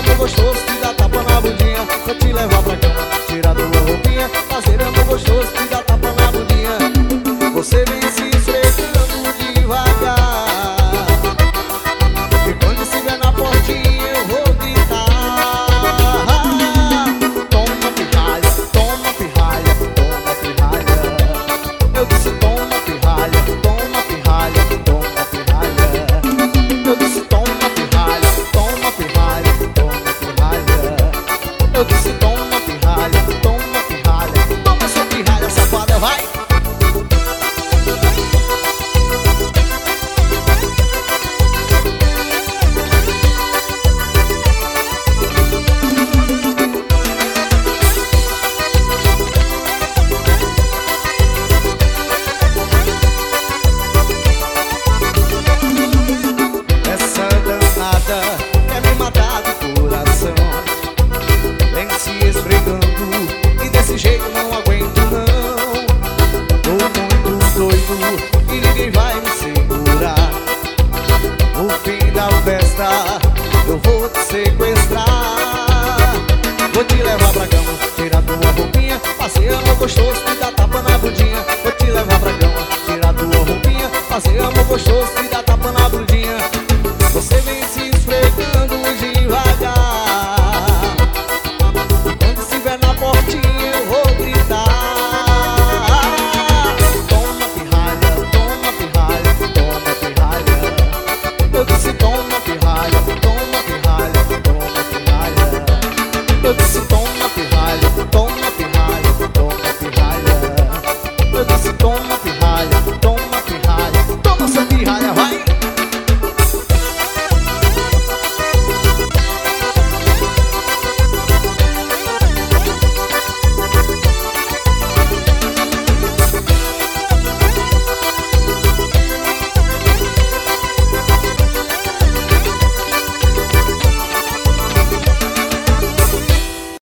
amor gostoso, te dar tapa na bundinha, vou te levar pra cama, tirar tua roupinha, fazer amor gostoso, te dar tapa na bundinha. Você vem se esfregando devagar, e quando estiver na portinha eu vou gritar: toma pirralha, toma pirralha, toma pirralha. Eu disse toma pirralha, toma pirralha, toma pirralha. Eu disse toma pirralha, toma pirralha, toma pirralha. Eu disse toma pirralha, toma pirralha. Toma essa pirralha safada, vai! Essa danada quer me matar do coração, vem se esfregando e desse jeito não aguento não. Tô muito doido e ninguém vai me segurar. No fim da festa eu vou te sequestrar. Vou te levar pra cama, tirar tua roupinha, fazer amor gostoso, te dar tapa na bundinha. Vou te levar pra cama, tirar tua roupinha, fazer amor gostoso, te dar tapa na bundinha. Você vem se esfregando devagar, quando estiver na portinha eu vou gritar: toma pirralha, toma pirralha, toma pirralha. Eu disse toma pirralha, toma pirralha, toma pirralha. Eu disse